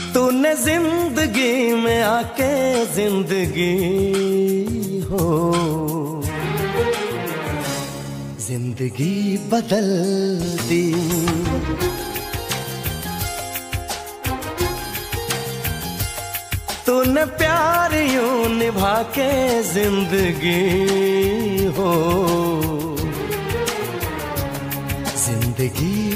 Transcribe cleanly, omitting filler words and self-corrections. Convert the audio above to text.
तूने जिंदगी में आके जिंदगी हो जिंदगी बदल दी। तूने प्यार यूं निभा के जिंदगी हो जिंदगी